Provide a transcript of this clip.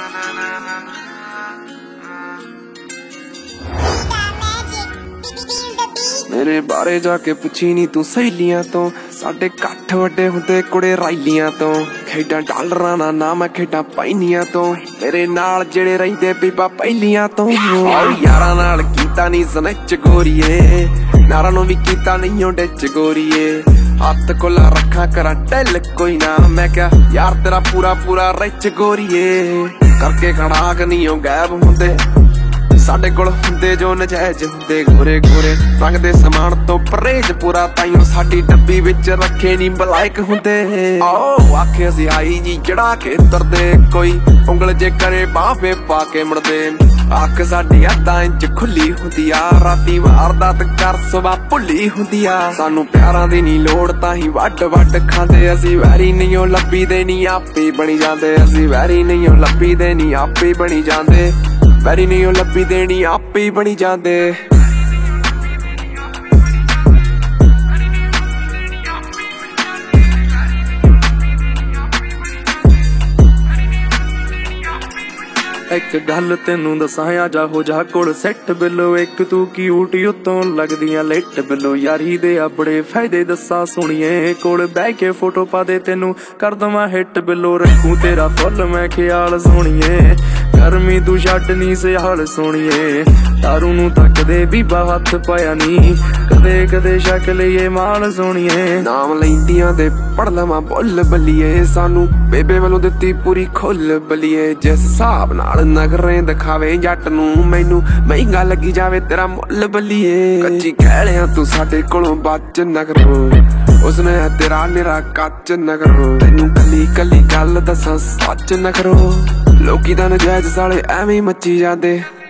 मेरे बारे जाके पुछी नी तू सहेलियां तो साडे कट्ठ वड्डे हुंदे कुड़े राइलियां तो खेडां डालरां ना ना मैं खेडां पाइनियां तो मेरे नाल जेड़े रहिंदे बीबा पहिलियां तो यारां नाल कीता नी सनच गोरीए नारां नूं वी कीता नहीं ओ डिच गोरीए हत्थ कोला रखा करा टेल कोई ना मैं क्या यार तेरा पूरा पूरा रिच गोरीए करके खड़ाक नहीं ओ गैब हुंदे साडे कोल हुंदे जो नजायज हुंदे गोरे गोरे रंग दे समान तो परहेज पूरा ताइयों साडी डब्बी विच रखे नी बलायक हुंदे आओ आखे असी आई जी चढ़ा के तरदे कोई उंगल जे करे बावे पा के मुड़दे अख साडी अद्धा इंच खुली हुंदी आ राती वारदात कर सुबह भुल्ली हुंदी आ सानू प्यारां दी नी लोड़ ताही वड वड खांदे असी वैरी नहीं ओ लब्बी दे नी आपे बनी जांदे असी वैरी नहीं ओ लब्बी दे नी आपे बनी जांदे वैरी नहीं ओ लब्बी देनी आपे ही बनी जांदे एक गल तेनू दसां जा हो जा कोल सैट बिलो एक तू क्यूट उत्तों लगदियां लेट बिलो यारी दे बड़े फायदे दसा सुनिए कोल बह के फोटो पा दे तेनू कर दवां हिट बिलो रखूं तेरा फुल मैं ख्याल सुनिए गर्मी तू छड्ड नी सियाल सुनिए दारू नू तकदे बीबा हथ पाया नी कदे कदे शक लईए माल सुनिए नाम लैंदियां दे पढ़ लवां बुल बलिए सानू बेबे वालों दित्ती पूरी खुल बलिए जिस हिसाब नाल नगरें दिखावे जट नू मैनू महंगा लगी जावे तेरा मुल बलिए कच्ची कहलियां तू साडे कोलों बच नगरो उसने तेरा निरा कच नगरो तेनू कली कली गल दसां सच नगरो लोकी दा नजायज साले एवें मची जांदे